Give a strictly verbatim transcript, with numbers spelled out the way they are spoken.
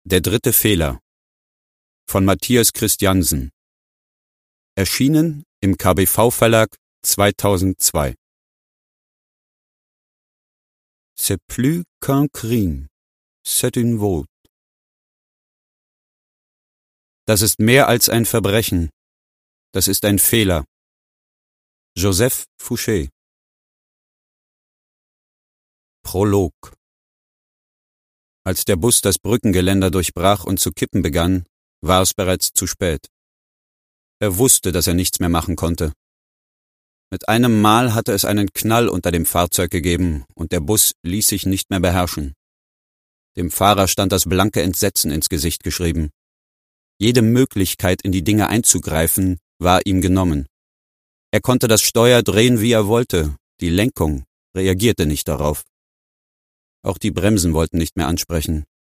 Der dritte Fehler von Matthias Christiansen. Erschienen im K B V-Verlag zweitausendzwei. C'est plus qu'un crime, c'est une faute. Das ist mehr als ein Verbrechen. Das ist ein Fehler. Joseph Fouché. Prolog. Als der Bus das Brückengeländer durchbrach und zu kippen begann, war es bereits zu spät. Er wusste, dass er nichts mehr machen konnte. Mit einem Mal hatte es einen Knall unter dem Fahrzeug gegeben und der Bus ließ sich nicht mehr beherrschen. Dem Fahrer stand das blanke Entsetzen ins Gesicht geschrieben. Jede Möglichkeit, in die Dinge einzugreifen, war ihm genommen. Er konnte das Steuer drehen, wie er wollte, die Lenkung reagierte nicht darauf. Auch die Bremsen wollten nicht mehr ansprechen.